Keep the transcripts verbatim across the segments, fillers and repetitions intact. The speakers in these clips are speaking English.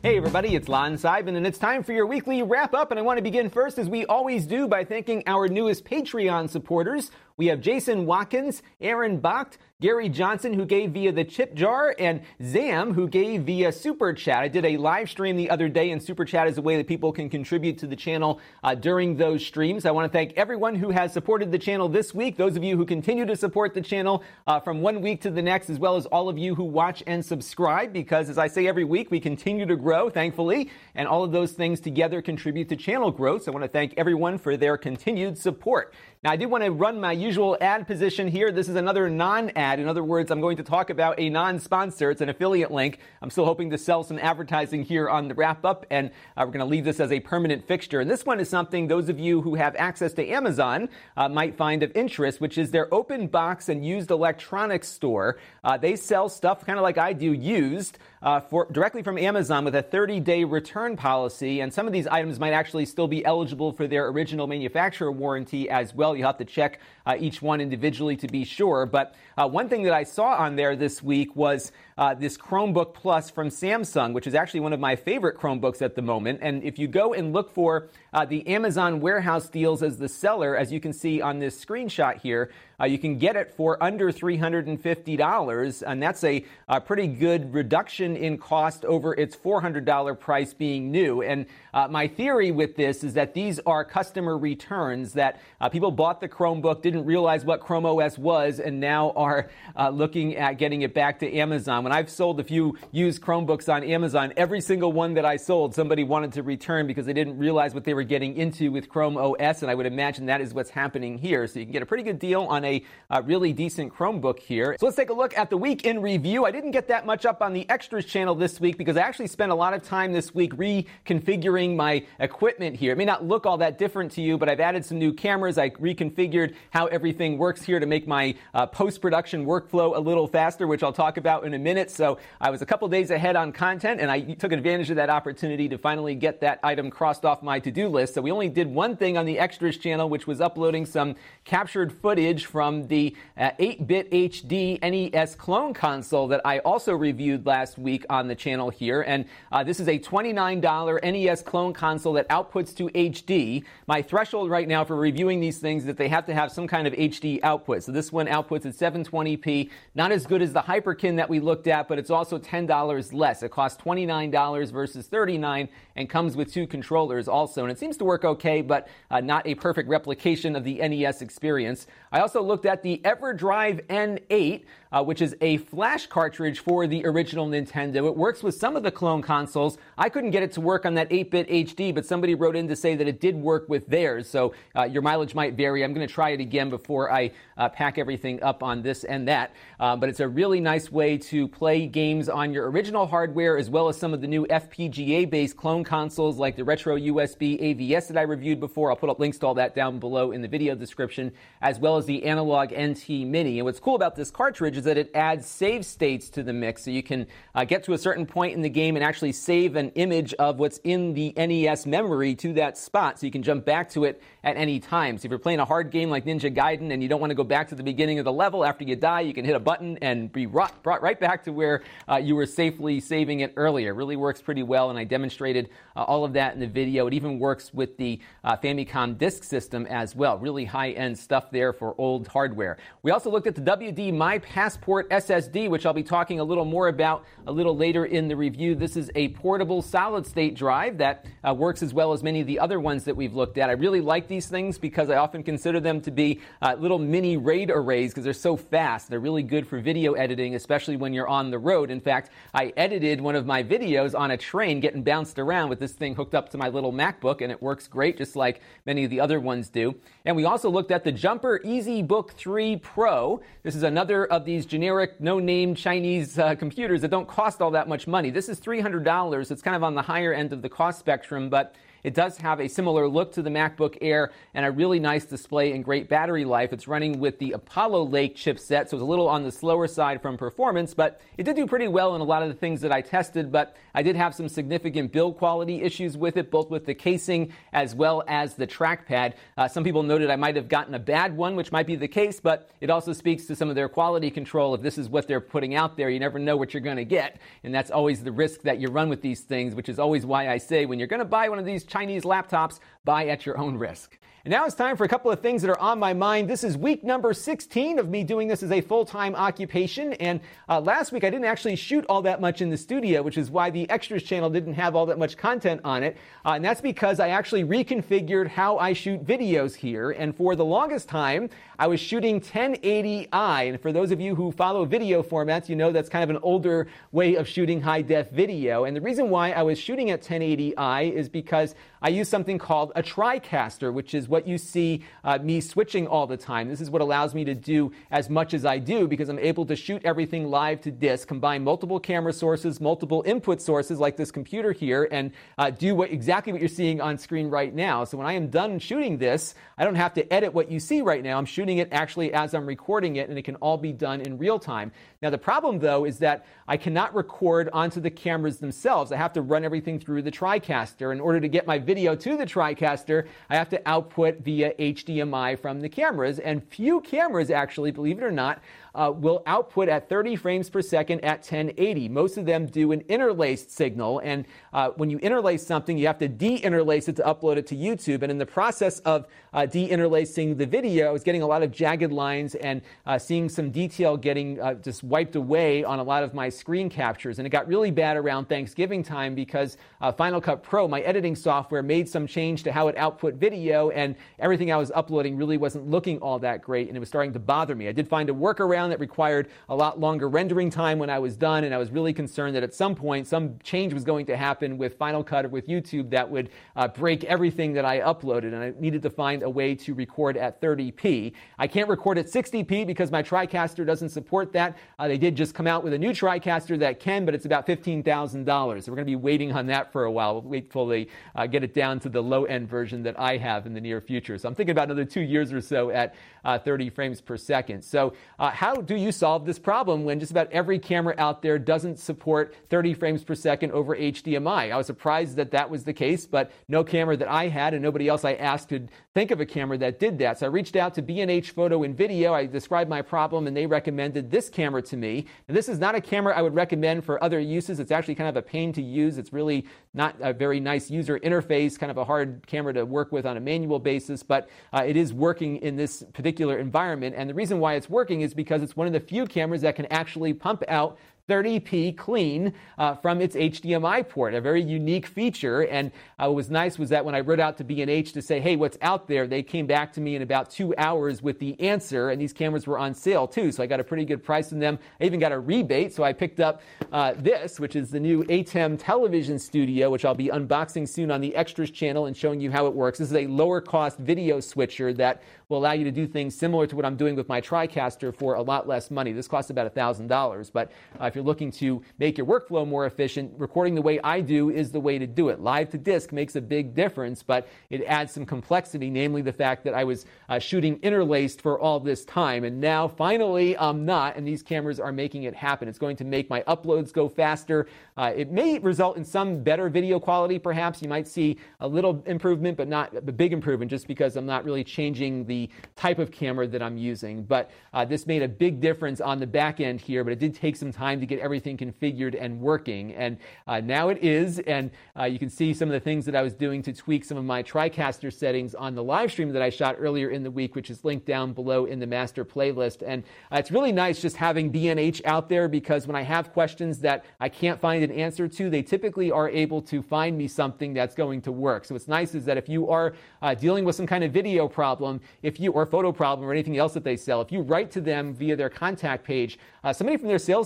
Hey everybody, it's Lon Seidman, and it's time for your weekly wrap-up, and I want to begin first, as we always do, by thanking our newest Patreon supporters. We have Jason Watkins, Aaron Bacht, Gary Johnson, who gave via the Chip Jar, and Zam, who gave via Super Chat. I did a live stream the other day, and Super Chat is a way that people can contribute to the channel uh, during those streams. I want to thank everyone who has supported the channel this week, those of you who continue to support the channel uh, from one week to the next, as well as all of you who watch and subscribe, because as I say every week, we continue to grow, thankfully, and all of those things together contribute to channel growth. So I want to thank everyone for their continued support. Now, I do want to run my usual ad position here. This is another non-ad. In other words, I'm going to talk about a non-sponsor. It's an affiliate link. I'm still hoping to sell some advertising here on the wrap-up, and uh, we're going to leave this as a permanent fixture. And this one is something those of you who have access to Amazon uh, might find of interest, which is their open box and used electronics store. Uh, they sell stuff kind of like I do, used, uh, for directly from Amazon with a thirty-day return policy. And some of these items might actually still be eligible for their original manufacturer warranty as well. You'll have to check uh, each one individually to be sure. But uh, one thing that I saw on there this week was uh, this Chromebook Plus from Samsung, which is actually one of my favorite Chromebooks at the moment. And if you go and look for uh, the Amazon warehouse deals as the seller, as you can see on this screenshot here, uh, you can get it for under three hundred fifty dollars. And that's a, a pretty good reduction in cost over its four hundred dollars price being new. And uh, my theory with this is that these are customer returns, that uh, people bought the Chromebook, didn't realize what Chrome O S was, and now are uh, looking at getting it back to Amazon. When I've sold a few used Chromebooks on Amazon, every single one that I sold, somebody wanted to return because they didn't realize what they were getting into with Chrome O S, and I would imagine that is what's happening here. So you can get a pretty good deal on a uh, really decent Chromebook here. So let's take a look at the week in review. I didn't get that much up on the extras channel this week because I actually spent a lot of time this week reconfiguring my equipment here. It may not look all that different to you, but I've added some new cameras. I reconfigured how everything works here to make my uh, post-production workflow a little faster, which I'll talk about in a minute. So I was a couple days ahead on content, and I took advantage of that opportunity to finally get that item crossed off my to-do list. So we only did one thing on the extras channel, which was uploading some captured footage from the uh, eight-bit H D N E S clone console that I also reviewed last week on the channel here. And uh, this is a twenty-nine dollar N E S clone console that outputs to H D. My threshold right now for reviewing these things is that they have to have some kind of H D output. So this one outputs at seven twenty p, not as good as the Hyperkin that we looked at, but it's also ten dollars less. It costs twenty-nine dollars versus thirty-nine dollars and comes with two controllers also. And it seems to work okay, but uh, not a perfect replication of the N E S experience. I also looked at the EverDrive N eight, uh, which is a flash cartridge for the original Nintendo. It works with some of the clone consoles. I couldn't get it to work on that eight-bit H D, but somebody wrote in to say that it did work with theirs. So uh, your mileage might vary. I'm going to try it again before I uh, pack everything up on this and that. Uh, but it's a really nice way to play games on your original hardware, as well as some of the new F P G A-based clone consoles like the Retro U S B A V S that I reviewed before. I'll put up links to all that down below in the video description, as well as the Analog N T Mini. And what's cool about this cartridge is that it adds save states to the mix, so you can uh, get to a certain point in the game and actually save an image of what's in the N E S memory to that spot, so you can jump back to it at any time. So if you're playing a hard game like Ninja Gaiden and you don't want to go back to the beginning of the level after you die, you can hit a button and be brought, brought right back to where uh, you were safely saving it earlier. It really works pretty well, and I demonstrated uh, all of that in the video. It even works with the uh, Famicom disk system as well. Really high-end stuff there for old hardware. We also looked at the W D My Passport S S D, which I'll be talking a little more about a little later in the review. This is a portable solid-state drive that uh, works as well as many of the other ones that we've looked at. I really like these things because I often consider them to be uh, little mini RAID arrays because they're so fast. They're really good for video editing, especially when you're on the road. In fact, I edited one of my videos on a train getting bounced around with this thing hooked up to my little MacBook, and it works great, just like many of the other ones do. And we also looked at the Jumper EasyBook three Pro. This is another of these generic, no-name Chinese uh, computers that don't cost all that much money. This is three hundred dollars. It's kind of on the higher end of the cost spectrum, but It does have a similar look to the MacBook Air and a really nice display and great battery life. It's running with the Apollo Lake chipset, so it's a little on the slower side from performance, but it did do pretty well in a lot of the things that I tested, but I did have some significant build quality issues with it, both with the casing as well as the trackpad. Uh, some people noted I might have gotten a bad one, which might be the case, but it also speaks to some of their quality control. If this is what they're putting out there, you never know what you're going to get, and that's always the risk that you run with these things, which is always why I say when you're going to buy one of these Chinese laptops, buy at your own risk. And now it's time for a couple of things that are on my mind. This is week number sixteen of me doing this as a full-time occupation. And uh, last week I didn't actually shoot all that much in the studio, which is why the Extras channel didn't have all that much content on it. Uh, and that's because I actually reconfigured how I shoot videos here. And for the longest time, I was shooting ten eighty i. And for those of you who follow video formats, you know that's kind of an older way of shooting high-def video. And the reason why I was shooting at ten eighty i is because I use something called a TriCaster, which is what you see uh, me switching all the time. This is what allows me to do as much as I do because I'm able to shoot everything live to disk, combine multiple camera sources, multiple input sources like this computer here, and uh, do what exactly what you're seeing on screen right now. So when I am done shooting this, I don't have to edit what you see right now. I'm shooting it actually as I'm recording it, and it can all be done in real time. Now the problem though is that I cannot record onto the cameras themselves. I have to run everything through the TriCaster. In order to get my video to the TriCaster, I have to output via H D M I from the cameras, and few cameras actually, believe it or not, Uh, will output at thirty frames per second at ten eighty. Most of them do an interlaced signal, and uh, when you interlace something, you have to de-interlace it to upload it to YouTube. And in the process of uh, de-interlacing the video, I was getting a lot of jagged lines and uh, seeing some detail getting uh, just wiped away on a lot of my screen captures. And it got really bad around Thanksgiving time because uh, Final Cut Pro, my editing software, made some change to how it output video, and everything I was uploading really wasn't looking all that great, and it was starting to bother me. I did find a workaround that required a lot longer rendering time when I was done, and I was really concerned that at some point some change was going to happen with Final Cut or with YouTube that would uh, break everything that I uploaded, and I needed to find a way to record at thirty p. I can't record at sixty p because my TriCaster doesn't support that. Uh, they did just come out with a new TriCaster that can, but it's about fifteen thousand dollars. So we're going to be waiting on that for a while. We'll wait till they uh, get it down to the low-end version that I have in the near future. So I'm thinking about another two years or so at uh, thirty frames per second. So uh, how do you solve this problem when just about every camera out there doesn't support thirty frames per second over H D M I? I was surprised that that was the case, but no camera that I had and nobody else I asked could think of a camera that did that. So I reached out to B and H Photo and Video. I described my problem, and they recommended this camera to me. And this is not a camera I would recommend for other uses. It's actually kind of a pain to use. It's really not a very nice user interface, kind of a hard camera to work with on a manual basis, but uh, it is working in this particular environment. And the reason why it's working is because it's one of the few cameras that can actually pump out thirty p clean uh, from its H D M I port, a very unique feature. And uh, what was nice was that when I wrote out to B and H to say, hey, what's out there, they came back to me in about two hours with the answer, and these cameras were on sale too, so I got a pretty good price on them. I even got a rebate, so I picked up uh, this, which is the new ATEM Television Studio, which I'll be unboxing soon on the Extras channel and showing you how it works. This is a lower cost video switcher that will allow you to do things similar to what I'm doing with my TriCaster for a lot less money. This costs about one thousand dollars, but uh, if you're looking to make your workflow more efficient, recording the way I do is the way to do it. Live to disk makes a big difference, but it adds some complexity, namely the fact that I was uh, shooting interlaced for all this time, and now finally I'm not, and these cameras are making it happen. It's going to make my uploads go faster. Uh, it may result in some better video quality, perhaps. You might see a little improvement, but not a big improvement, just because I'm not really changing the type of camera that I'm using. But uh, this made a big difference on the back end here, but it did take some time to get everything configured and working. And uh, now it is, and uh, you can see some of the things that I was doing to tweak some of my TriCaster settings on the live stream that I shot earlier in the week, which is linked down below in the master playlist. And uh, it's really nice just having B and H out there, because when I have questions that I can't find an answer to, they typically are able to find me something that's going to work. So what's nice is that if you are uh, dealing with some kind of video problem, if you or photo problem or anything else that they sell, if you write to them via their contact page, uh, somebody from their sales department will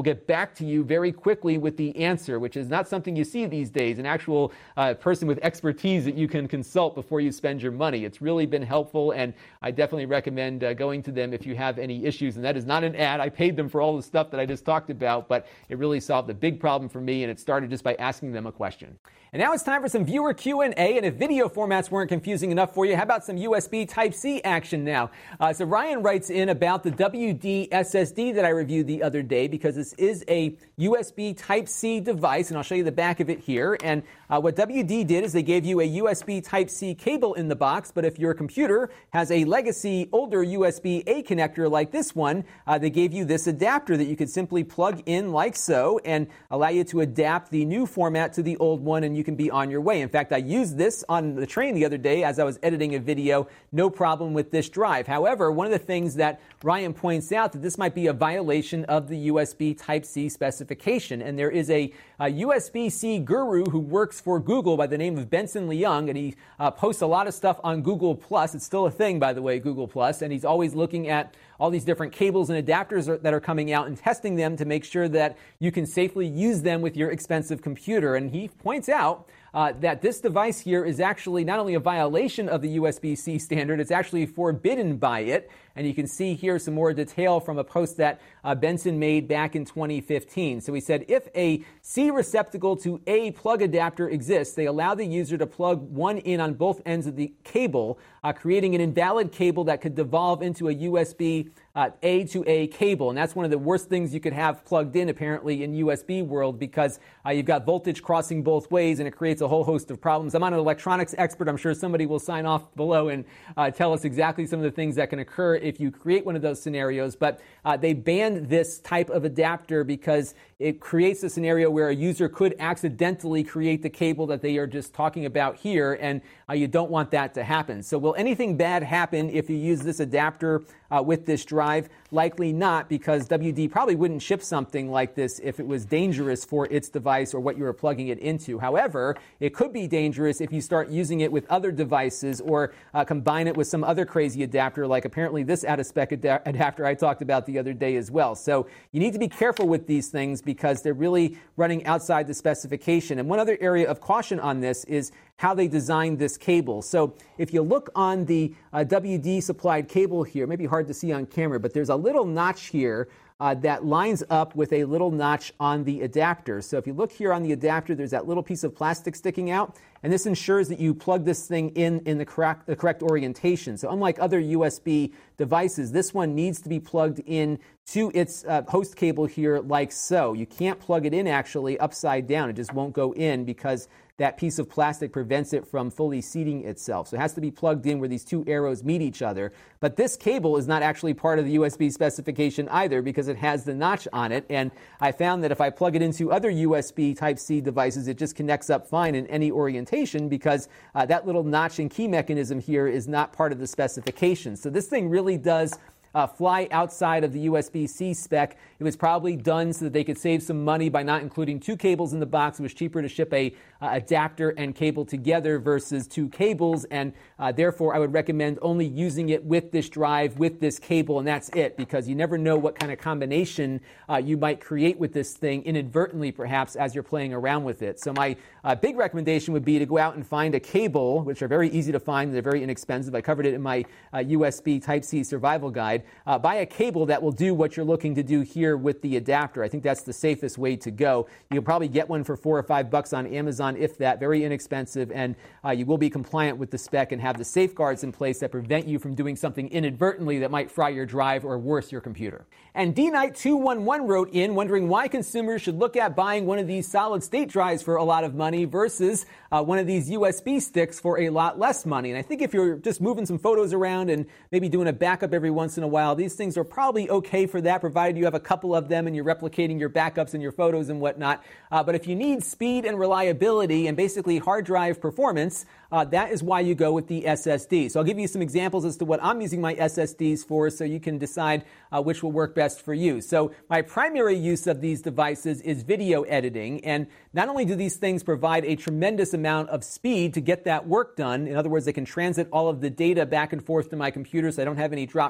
will get back to you very quickly with the answer, which is not something you see these days, an actual uh, person with expertise that you can consult before you spend your money. It's really been helpful, and I definitely recommend uh, going to them if you have any issues. And that is not an ad. I paid them for all the stuff that I just talked about, but it really solved a big problem for me, and it started just by asking them a question. And now it's time for some viewer Q and A, and if video formats weren't confusing enough for you, how about some U S B Type-C action now? Uh, so Ryan writes in about the W D S S D that I reviewed the other day, because this is a U S B Type-C device, and I'll show you the back of it here. And uh, what W D did is they gave you a U S B Type-C cable in the box, but if your computer has a legacy older U S B A connector like this one, uh, they gave you this adapter that you could simply plug in like so and allow you to adapt the new format to the old one, and you can be on your way. In fact, I used this on the train the other day as I was editing a video. No problem with this drive. However, one of the things that Ryan points out that this might be a violation of the U S B Type-C specification. And there is a, a U S B-C guru who works for Google by the name of Benson Leung, and he uh, posts a lot of stuff on Google Plus. It's still a thing, by the way, Google Plus, and he's always looking at all these different cables and adapters are, that are coming out and testing them to make sure that you can safely use them with your expensive computer. And he points out uh, that this device here is actually not only a violation of the U S B-C standard, it's actually forbidden by it. And you can see here some more detail from a post that uh, Benson made back in twenty fifteen. So he said, if a C receptacle to A plug adapter exists, they allow the user to plug one in on both ends of the cable, uh, creating an invalid cable that could devolve into a U S B uh, A to A cable. And that's one of the worst things you could have plugged in, apparently, in U S B world, because uh, you've got voltage crossing both ways, and it creates a whole host of problems. I'm not an electronics expert. I'm sure somebody will sign off below and uh, tell us exactly some of the things that can occur if you create one of those scenarios. But uh, they banned this type of adapter because it creates a scenario where a user could accidentally create the cable that they are just talking about here, and uh, you don't want that to happen. So will anything bad happen if you use this adapter uh, with this drive? Likely not, because W D probably wouldn't ship something like this if it was dangerous for its device or what you were plugging it into. However, it could be dangerous if you start using it with other devices or uh, combine it with some other crazy adapter, like apparently this out-of-spec ad- adapter I talked about the other day as well. So you need to be careful with these things because they're really running outside the specification. And one other area of caution on this is how they designed this cable. So if you look on the uh, W D supplied cable here, maybe hard to see on camera, but there's a little notch here uh, that lines up with a little notch on the adapter. So if you look here on the adapter, there's that little piece of plastic sticking out, and this ensures that you plug this thing in in the correct, the correct orientation. So unlike other U S B devices, this one needs to be plugged in to its uh, host cable here like so. You can't plug it in actually upside down. It just won't go in because that piece of plastic prevents it from fully seating itself. So it has to be plugged in where these two arrows meet each other. But this cable is not actually part of the U S B specification either because it has the notch on it. And I found that if I plug it into other U S B Type-C devices, it just connects up fine in any orientation because uh, that little notch and key mechanism here is not part of the specification. So this thing really does Uh, fly outside of the U S B-C spec. It was probably done so that they could save some money by not including two cables in the box. It was cheaper to ship a uh, adapter and cable together versus two cables, and uh, therefore I would recommend only using it with this drive, with this cable, and that's it, because you never know what kind of combination uh, you might create with this thing inadvertently, perhaps, as you're playing around with it. So my uh, big recommendation would be to go out and find a cable, which are very easy to find. They're very inexpensive. I covered it in my uh, U S B Type-C survival guide. Uh, buy a cable that will do what you're looking to do here with the adapter. I think that's the safest way to go. You'll probably get one for four or five bucks on Amazon, if that, very inexpensive, and uh, you will be compliant with the spec and have the safeguards in place that prevent you from doing something inadvertently that might fry your drive or worse, your computer. And D Knight two one one wrote in wondering why consumers should look at buying one of these solid state drives for a lot of money versus uh, one of these U S B sticks for a lot less money. And I think if you're just moving some photos around and maybe doing a backup every once in a while, these things are probably okay for that, provided you have a couple of them and you're replicating your backups and your photos and whatnot. Uh, but if you need speed and reliability and basically hard drive performance, uh, that is why you go with the S S D. So I'll give you some examples as to what I'm using my S S Ds for so you can decide uh, which will work best for you. So my primary use of these devices is video editing, and not only do these things provide a tremendous amount of speed to get that work done, in other words, they can transit all of the data back and forth to my computer so I don't have any dropped frames while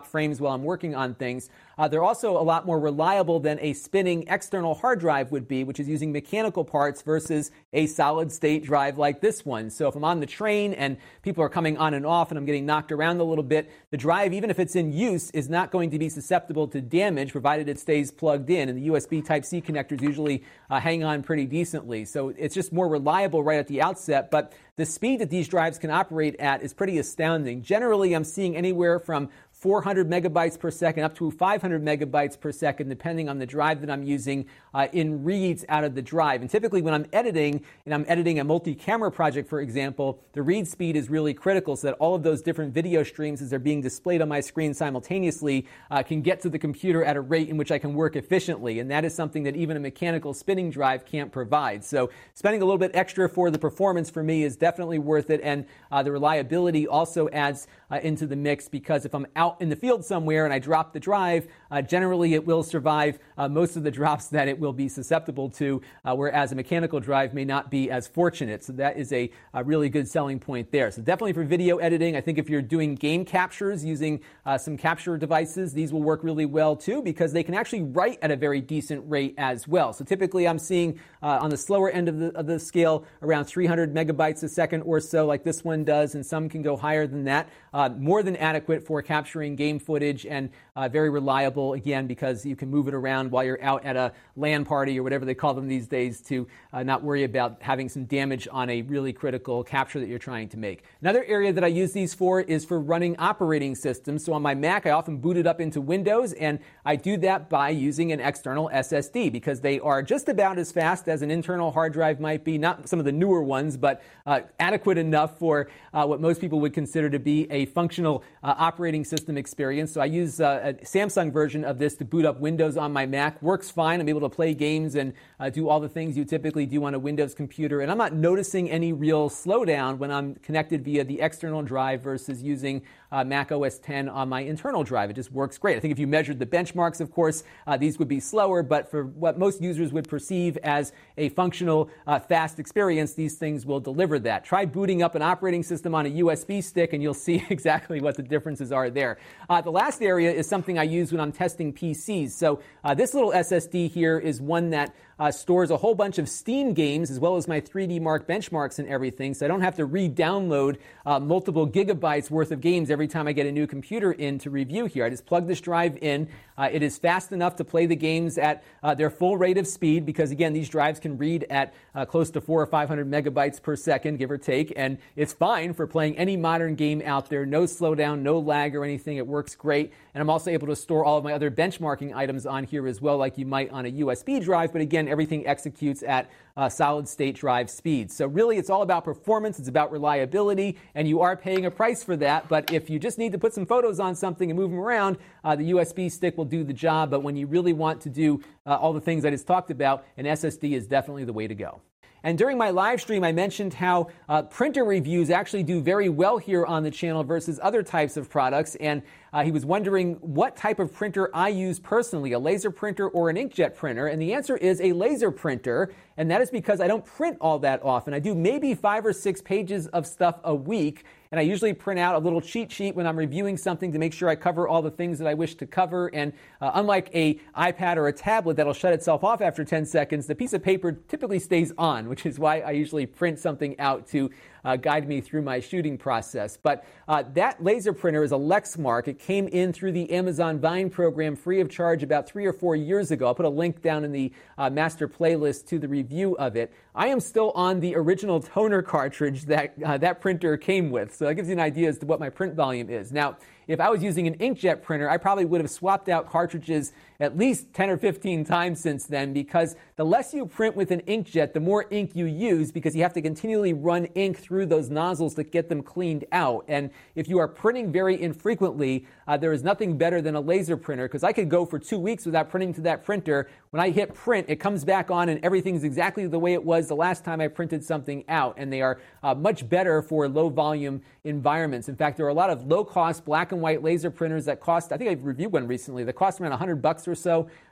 while I'm working on things. Uh, they're also a lot more reliable than a spinning external hard drive would be, which is using mechanical parts versus a solid-state drive like this one. So if I'm on the train and people are coming on and off and I'm getting knocked around a little bit, the drive, even if it's in use, is not going to be susceptible to damage, provided it stays plugged in. And the U S B Type-C connectors usually uh, hang on pretty decently. So it's just more reliable right at the outset. But the speed that these drives can operate at is pretty astounding. Generally, I'm seeing anywhere from four hundred megabytes per second up to five hundred megabytes per second, depending on the drive that I'm using uh, in reads out of the drive. And typically when I'm editing, and I'm editing a multi-camera project, for example, the read speed is really critical so that all of those different video streams, as they're being displayed on my screen simultaneously, uh, can get to the computer at a rate in which I can work efficiently. And that is something that even a mechanical spinning drive can't provide. So spending a little bit extra for the performance for me is definitely worth it. And uh, the reliability also adds uh, into the mix, because if I'm out in the field somewhere and I drop the drive, uh, generally it will survive uh, most of the drops that it will be susceptible to, uh, whereas a mechanical drive may not be as fortunate. So that is a, a really good selling point there. So definitely for video editing, I think if you're doing game captures using uh, some capture devices, these will work really well too, because they can actually write at a very decent rate as well. So typically I'm seeing uh, on the slower end of the, of the scale around three hundred megabytes a second or so, like this one does, and some can go higher than that. Uh, more than adequate for capturing game footage, and uh, very reliable, again, because you can move it around while you're out at a LAN party or whatever they call them these days, to uh, not worry about having some damage on a really critical capture that you're trying to make. Another area that I use these for is for running operating systems. So on my Mac, I often boot it up into Windows, and I do that by using an external S S D, because they are just about as fast as an internal hard drive might be. Not some of the newer ones, but uh, adequate enough for uh, what most people would consider to be a functional uh, operating system experience. So I use uh, a Samsung version of this to boot up Windows on my Mac. Works fine. I'm able to play games and uh, do all the things you typically do on a Windows computer. And I'm not noticing any real slowdown when I'm connected via the external drive versus using uh, Mac O S ten on my internal drive. It just works great. I think if you measured the benchmarks, of course, uh, these would be slower, but for what most users would perceive as a functional, uh, fast experience, these things will deliver that. Try booting up an operating system on a U S B stick and you'll see exactly what the differences are there. Uh, the last area is something I use when I'm testing P Cs. So uh, this little S S D here is one that uh, stores a whole bunch of Steam games as well as my three D Mark benchmarks and everything, so I don't have to re-download uh, multiple gigabytes worth of games every time I get a new computer in to review here. I just plug this drive in. Uh, it is fast enough to play the games at uh, their full rate of speed, because again, these drives can read at uh, close to four or five hundred megabytes per second, give or take, and it's fine for playing any modern game out there. No slowdown, no lag or anything. It works great. And I'm also able to store all of my other benchmarking items on here as well, like you might on a U S B drive. But again, everything executes at uh, solid state drive speed. So really, it's all about performance. It's about reliability, and you are paying a price for that. But if you just need to put some photos on something and move them around, uh, the U S B stick will do the job. But when you really want to do uh, all the things I just talked about, an S S D is definitely the way to go. And during my live stream, I mentioned how uh, printer reviews actually do very well here on the channel versus other types of products. And uh, he was wondering what type of printer I use personally, a laser printer or an inkjet printer. And the answer is a laser printer. And that is because I don't print all that often. I do maybe five or six pages of stuff a week. And I usually print out a little cheat sheet when I'm reviewing something to make sure I cover all the things that I wish to cover. And uh, unlike a iPad or a tablet that'll shut itself off after ten seconds, the piece of paper typically stays on, which is why I usually print something out to uh, guide me through my shooting process. But uh, that laser printer is a Lexmark. It came in through the Amazon Vine program free of charge about three or four years ago. I'll put a link down in the uh, master playlist to the review of it. I am still on the original toner cartridge that uh, that printer came with. So that gives you an idea as to what my print volume is. Now, if I was using an inkjet printer, I probably would have swapped out cartridges at least ten or fifteen times since then, because the less you print with an inkjet, the more ink you use, because you have to continually run ink through those nozzles to get them cleaned out. And if you are printing very infrequently, uh, there is nothing better than a laser printer, because I could go for two weeks without printing to that printer. When I hit print, it comes back on and everything's exactly the way it was the last time I printed something out. And they are uh, much better for low volume environments. In fact, there are a lot of low cost black and white laser printers that cost, I think I've reviewed one recently, that cost around one hundred bucks or so.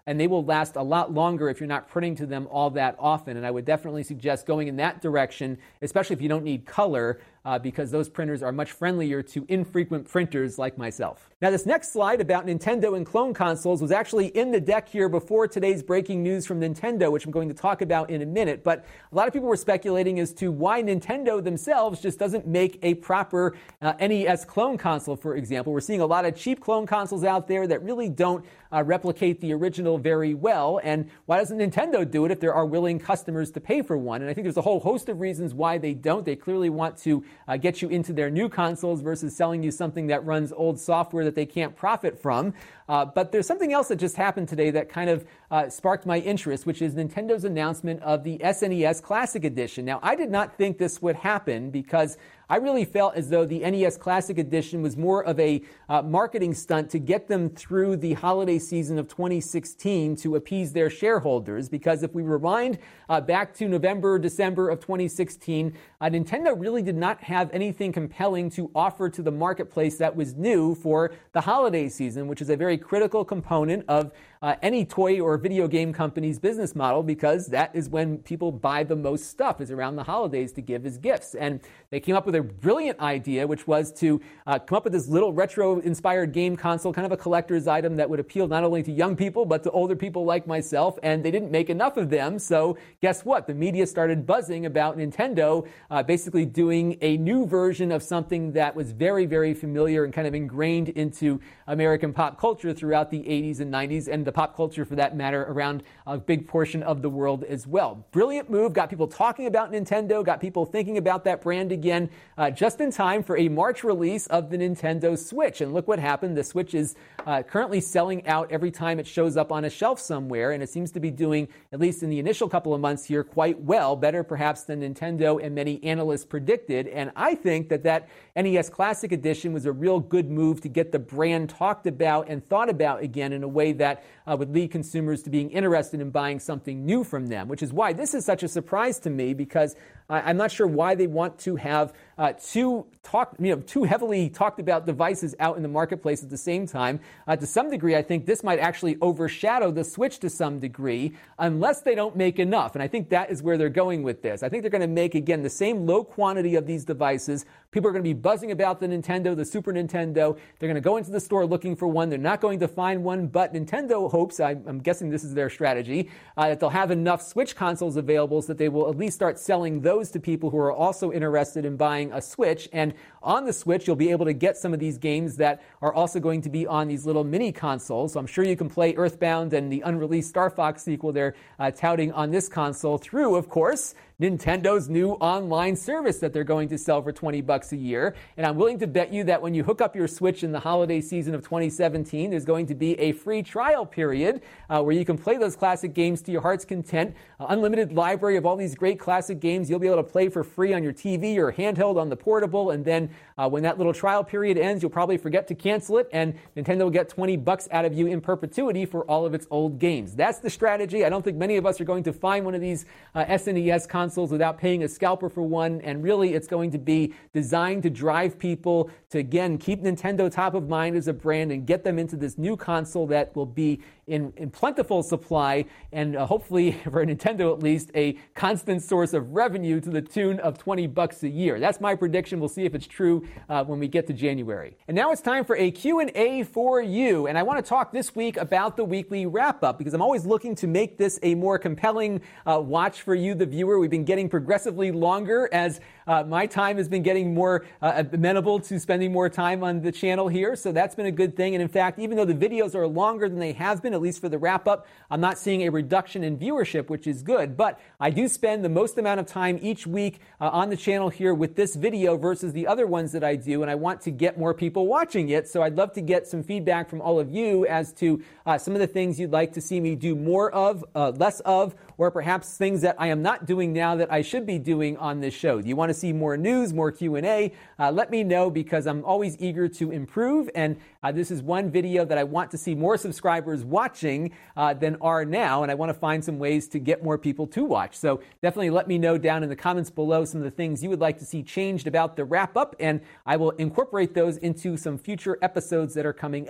and they will last a lot longer if you're not printing to them all that often. And I would definitely suggest going in that direction, especially if you don't need color, uh, because those printers are much friendlier to infrequent printers like myself. Now, this next slide about Nintendo and clone consoles was actually in the deck here before today's breaking news from Nintendo, which I'm going to talk about in a minute. But a lot of people were speculating as to why Nintendo themselves just doesn't make a proper uh, N E S clone console, for example. We're seeing a lot of cheap clone consoles out there that really don't uh, replicate the original very well. And why doesn't Nintendo do it if there are willing customers to pay for one? And I think there's a whole host of reasons why they don't. They clearly want to uh, get you into their new consoles versus selling you something that runs old software that they can't profit from. Uh, but there's something else that just happened today that kind of uh, sparked my interest, which is Nintendo's announcement of the S N E S Classic Edition. Now, I did not think this would happen because I really felt as though the N E S Classic Edition was more of a uh, marketing stunt to get them through the holiday season of twenty sixteen to appease their shareholders. Because if we rewind uh, back to November, December of twenty sixteen, uh, Nintendo really did not have anything compelling to offer to the marketplace that was new for the holiday season, which is a very critical component of uh, any toy or video game company's business model, because that is when people buy the most stuff, is around the holidays to give as gifts. And they came up with a brilliant idea, which was to uh, come up with this little retro-inspired game console, kind of a collector's item that would appeal not only to young people, but to older people like myself. And they didn't make enough of them. So guess what? The media started buzzing about Nintendo uh, basically doing a new version of something that was very, very familiar and kind of ingrained into American pop culture throughout the eighties and nineties, and the pop culture, for that matter, around a big portion of the world as well. Brilliant move. Got people talking about Nintendo, got people thinking about that brand again, uh, just in time for a March release of the Nintendo Switch. And look what happened. The Switch is uh, currently selling out every time it shows up on a shelf somewhere, and it seems to be doing, at least in the initial couple of months here, quite well, better perhaps than Nintendo and many analysts predicted. And I think that that N E S Classic Edition was a real good move to get the brand talked about and thought about again in a way that uh, would lead consumers to being interested in buying something new from them, which is why this is such a surprise to me, because I'm not sure why they want to have uh, two talk, you know, two heavily talked about devices out in the marketplace at the same time. Uh, to some degree, I think this might actually overshadow the Switch to some degree, unless they don't make enough. And I think that is where they're going with this. I think they're going to make, again, the same low quantity of these devices. People are going to be buzzing about the Nintendo, the Super Nintendo. They're going to go into the store looking for one. They're not going to find one, but Nintendo hopes, I, I'm guessing this is their strategy, uh, that they'll have enough Switch consoles available so that they will at least start selling those to people who are also interested in buying a Switch. And on the Switch, you'll be able to get some of these games that are also going to be on these little mini consoles. So I'm sure you can play Earthbound and the unreleased Star Fox sequel they're uh, touting on this console through, of course, Nintendo's new online service that they're going to sell for twenty bucks a year. And I'm willing to bet you that when you hook up your Switch in the holiday season of twenty seventeen, there's going to be a free trial period uh, where you can play those classic games to your heart's content. Uh, unlimited library of all these great classic games you'll be able to play for free on your T V or handheld on the portable. And then uh, when that little trial period ends, you'll probably forget to cancel it, and Nintendo will get twenty bucks out of you in perpetuity for all of its old games. That's the strategy. I don't think many of us are going to find one of these uh, S N E S consoles without paying a scalper for one, and really it's going to be designed to drive people to, again, keep Nintendo top of mind as a brand and get them into this new console that will be in, in plentiful supply and uh, hopefully, for Nintendo at least, a constant source of revenue to the tune of twenty bucks a year. That's my prediction. We'll see if it's true uh, when we get to January. And now it's time for a Q and A for you. And I want to talk this week about the weekly wrap-up, because I'm always looking to make this a more compelling uh, watch for you, the viewer. We've been getting progressively longer as uh, my time has been getting more uh, amenable to spending more time on the channel here. So that's been a good thing. And in fact, even though the videos are longer than they have been, at least for the wrap-up, I'm not seeing a reduction in viewership, which is good. But I do spend the most amount of time each week uh, on the channel here with this video versus the other ones that I do, and I want to get more people watching it. So I'd love to get some feedback from all of you as to uh, some of the things you'd like to see me do more of, uh, less of, or perhaps things that I am not doing now that I should be doing on this show. Do you want to see more news, more Q and A? Uh, let me know, because I'm always eager to improve, and uh, this is one video that I want to see more subscribers watching uh, than are now, and I want to find some ways to get more people to watch. So definitely let me know down in the comments below some of the things you would like to see changed about the wrap-up, and I will incorporate those into some future episodes that are coming up.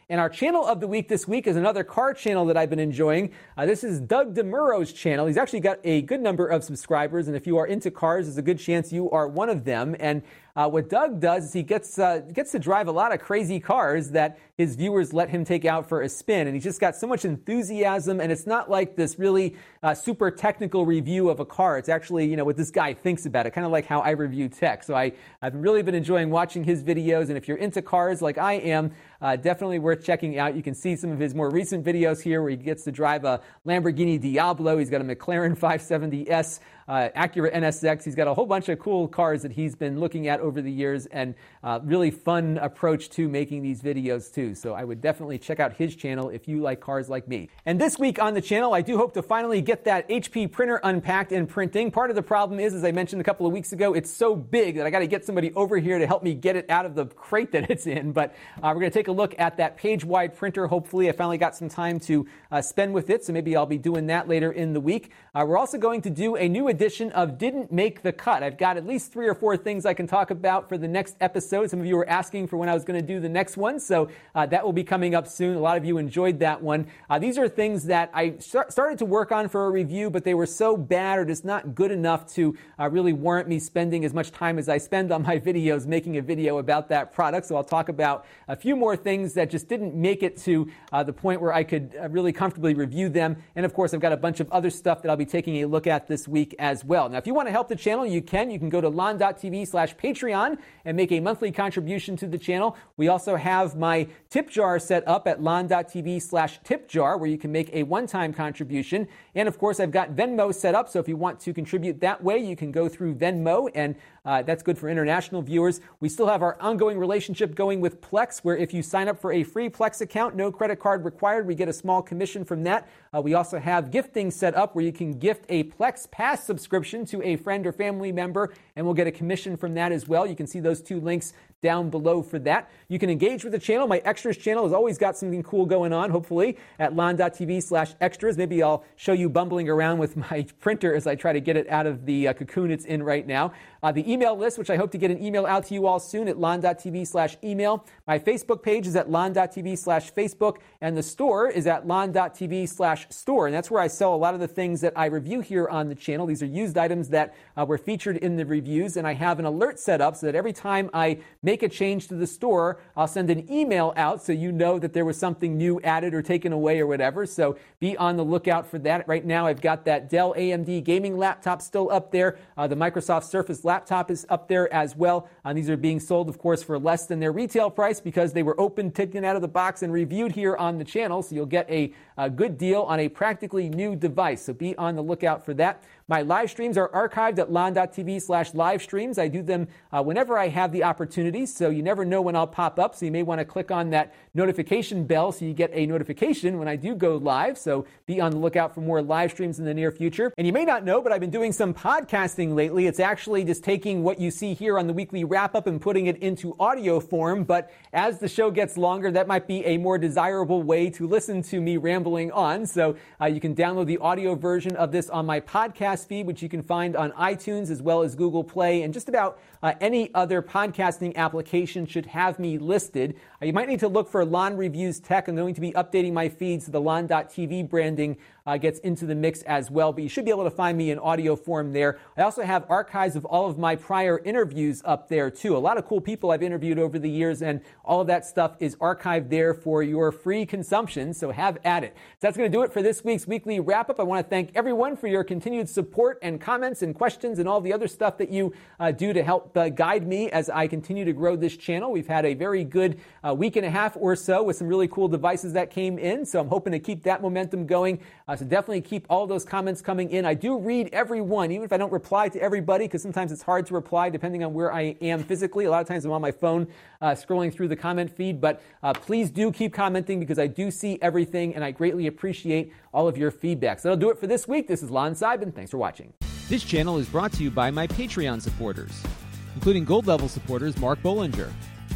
And our channel of the week this week is another car channel that I've been enjoying. Uh, this is Doug DeMuro's channel. He's actually got a good number of subscribers, and if you are into cars, there's a good chance you are one of them. And Uh, what Doug does is he gets uh, gets to drive a lot of crazy cars that his viewers let him take out for a spin. And he's just got so much enthusiasm, and it's not like this really uh, super technical review of a car. It's actually, you know, what this guy thinks about it, kind of like how I review tech. So I, I've really been enjoying watching his videos, and if you're into cars like I am, uh, definitely worth checking out. You can see some of his more recent videos here where he gets to drive a Lamborghini Diablo. He's got a McLaren five seventy S, uh, Acura N S X. He's got a whole bunch of cool cars that he's been looking at over the years, and uh, really fun approach to making these videos too. So I would definitely check out his channel if you like cars like me. And this week on the channel, I do hope to finally get that H P printer unpacked and printing. Part of the problem is, as I mentioned a couple of weeks ago, it's so big that I got to get somebody over here to help me get it out of the crate that it's in. But uh, we're going to take a look at that page-wide printer. Hopefully, I finally got some time to uh, spend with it, so maybe I'll be doing that later in the week. Uh, we're also going to do a new edition of Didn't Make the Cut. I've got at least three or four things I can talk about for the next episode. Some of you were asking for when I was going to do the next one, so uh, that will be coming up soon. A lot of you enjoyed that one. Uh, these are things that I start, started to work on for a review, but they were so bad or just not good enough to uh, really warrant me spending as much time as I spend on my videos making a video about that product. So I'll talk about a few more things that just didn't make it to uh, the point where I could uh, really comfortably review them. And of course, I've got a bunch of other stuff that I'll be taking a look at this week as well. Now, if you want to help the channel, you can. You can go to lon.tv slash Patreon and make a monthly contribution to the channel. We also have my tip jar set up at lon.tv slash tip jar, where you can make a one-time contribution. And of course, I've got Venmo set up, so if you want to contribute that way, you can go through Venmo, and uh, that's good for international viewers. We still have our ongoing relationship going with Plex, where if you sign up for a free Plex account, no credit card required, we get a small commission from that. Uh, we also have gifting set up where you can gift a Plex Pass subscription to a friend or family member, and we'll get a commission from that as well. You can see those two links down below for that. You can engage with the channel. My extras channel has always got something cool going on, hopefully, at lon.tv slash extras. Maybe I'll show you bumbling around with my printer as I try to get it out of the uh, cocoon it's in right now. Uh, the email list, which I hope to get an email out to you all soon at lon.tv slash email. My Facebook page is at lon.tv slash Facebook, and the store is at lon.tv slash store. And that's where I sell a lot of the things that I review here on the channel. These are used items that uh, were featured in the reviews, and I have an alert set up so that every time I make a change to the store, I'll send an email out so you know that there was something new added or taken away or whatever. So be on the lookout for that. Right now, I've got that Dell A M D gaming laptop still up there. Uh, the Microsoft Surface laptop is up there as well. Uh, these are being sold, of course, for less than their retail price because they were open, taken out of the box, and reviewed here on the channel. So you'll get a, a good deal on a practically new device. So be on the lookout for that. My live streams are archived at lon.tv slash live streams. I do them uh, whenever I have the opportunity, so you never know when I'll pop up. So you may want to click on that notification bell so you get a notification when I do go live. So be on the lookout for more live streams in the near future. And you may not know, but I've been doing some podcasting lately. It's actually just taking what you see here on the weekly wrap-up and putting it into audio form. But as the show gets longer, that might be a more desirable way to listen to me rambling on. So uh, you can download the audio version of this on my podcast feed, which you can find on iTunes as well as Google Play, and just about uh, any other podcasting application should have me listed. Uh, you might need to look for Lon Reviews Tech. I'm going to be updating my feed so the lon.tv branding uh, gets into the mix as well, but you should be able to find me in audio form there. I also have archives of all of my prior interviews up there too. A lot of cool people I've interviewed over the years, and all of that stuff is archived there for your free consumption, so have at it. So that's going to do it for this week's weekly wrap-up. I want to thank everyone for your continued support and comments and questions and all the other stuff that you uh, do to help uh, guide me as I continue to grow this channel. We've had a very good uh, week and a half or so with some really cool devices that came in, so I'm hoping to keep that momentum going. Uh, so definitely keep all those comments coming in. I do read every one, even if I don't reply to everybody, because sometimes it's hard to reply depending on where I am physically. A lot of times I'm on my phone uh, scrolling through the comment feed, but uh, please do keep commenting because I do see everything and I greatly appreciate all of your feedback. So that'll do it for this week. This is Lon Seidman. Thanks for watching. This channel is brought to you by my Patreon supporters, including gold level supporters Mark Bollinger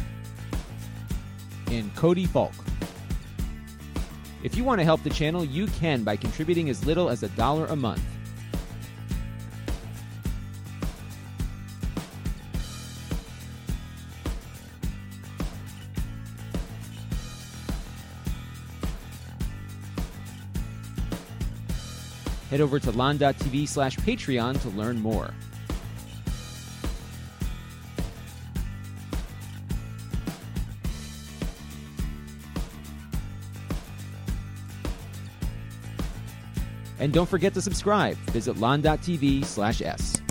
and Cody Falk. If you want to help the channel, you can by contributing as little as a dollar a month. Head over to lon.tv slash Patreon to learn more. And don't forget to subscribe. Visit lon.tv slash S.